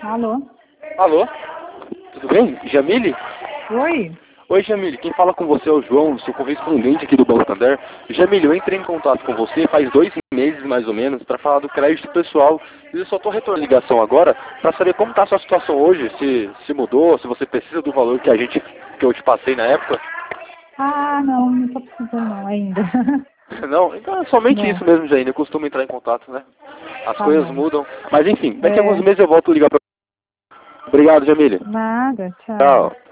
Alô? Alô? Tudo bem? Jamile? Oi? Oi, Jamile. Quem fala com você é o João, sou correspondente aqui do Banco Santander. Jamile, eu entrei em contato com você faz 2 meses, mais ou menos, para falar do crédito pessoal. E eu só estou retornando a ligação agora para saber como está a sua situação hoje, se mudou, se você precisa do valor que eu te passei na época. Ah, não tô precisando não ainda. Não? Então é somente Não, isso mesmo, Jaine. Eu costumo entrar em contato, né? As tá coisas bom. mudam. Mas enfim, daqui a alguns É, meses eu volto a ligar para. Obrigado, Jamile. nada, tchau. Tchau.